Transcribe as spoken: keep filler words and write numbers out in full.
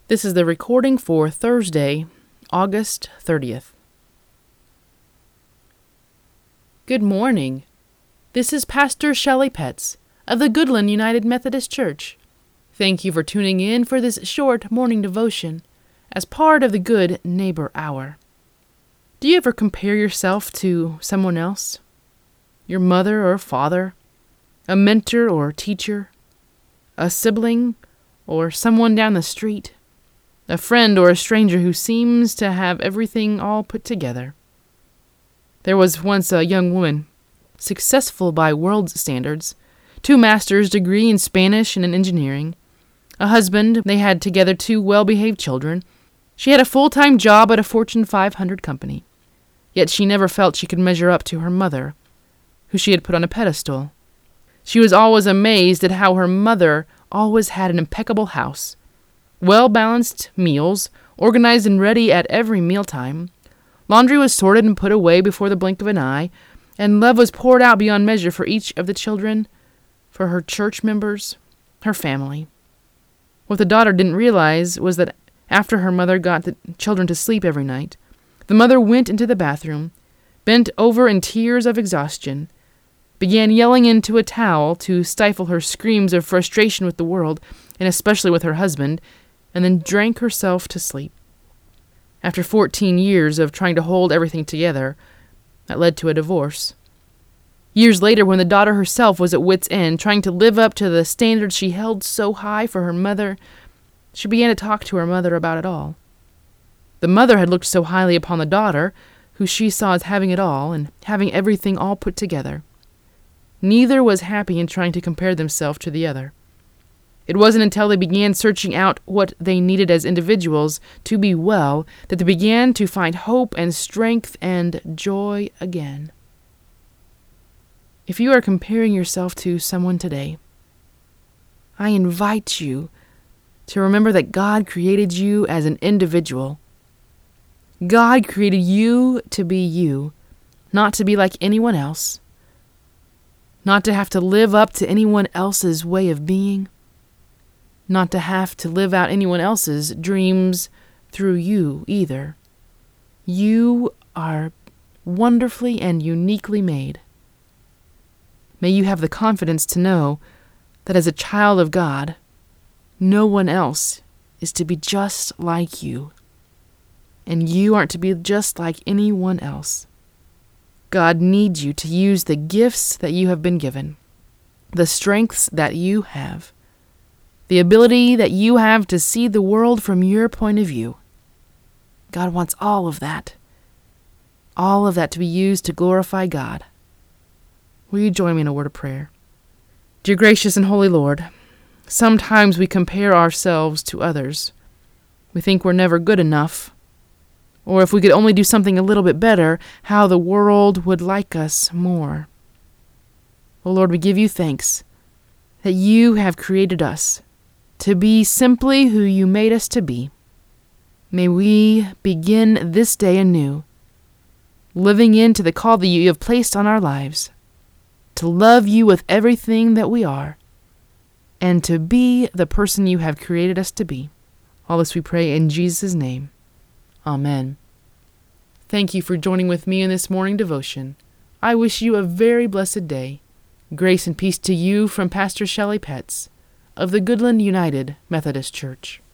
This is the recording for Thursday, August thirtieth. Good morning. This is Pastor Shelley Petts of the Goodland United Methodist Church. Thank you for tuning in for this short morning devotion as part of the Good Neighbor Hour. Do you ever compare yourself to someone else? Your mother or father? A mentor or teacher? A sibling or someone down the street? A friend or a stranger who seems to have everything all put together? There was once a young woman, successful by world standards, two master's degree in Spanish and in engineering, a husband, they had together two well-behaved children. She had a full-time job at a Fortune five hundred company. Yet she never felt she could measure up to her mother, who she had put on a pedestal. She was always amazed at how her mother always had an impeccable house, well-balanced meals, organized and ready at every mealtime. Laundry was sorted and put away before the blink of an eye, and love was poured out beyond measure for each of the children, for her church members, her family. What the daughter didn't realize was that after her mother got the children to sleep every night, the mother went into the bathroom, bent over in tears of exhaustion, began yelling into a towel to stifle her screams of frustration with the world, and especially with her husband, and then drank herself to sleep. After fourteen years of trying to hold everything together, that led to a divorce. Years later, when the daughter herself was at wit's end, trying to live up to the standards she held so high for her mother, she began to talk to her mother about it all. The mother had looked so highly upon the daughter, who she saw as having it all, and having everything all put together. Neither was happy in trying to compare themselves to the other. It wasn't until they began searching out what they needed as individuals to be well that they began to find hope and strength and joy again. If you are comparing yourself to someone today, I invite you to remember that God created you as an individual. God created you to be you, not to be like anyone else, not to have to live up to anyone else's way of being, not to have to live out anyone else's dreams through you either. You are wonderfully and uniquely made. May you have the confidence to know that as a child of God, no one else is to be just like you, and you aren't to be just like anyone else. God needs you to use the gifts that you have been given, the strengths that you have, the ability that you have to see the world from your point of view. God wants all of that, all of that to be used to glorify God. Will you join me in a word of prayer? Dear gracious and holy Lord, sometimes we compare ourselves to others. We think we're never good enough, or if we could only do something a little bit better, how the world would like us more. Oh Lord, we give you thanks that you have created us to be simply who you made us to be. May we begin this day anew, living into the call that you have placed on our lives, to love you with everything that we are, and to be the person you have created us to be. All this we pray in Jesus' name. Amen. Thank you for joining with me in this morning devotion. I wish you a very blessed day. Grace and peace to you from Pastor Shelley Petts of the Goodland United Methodist Church.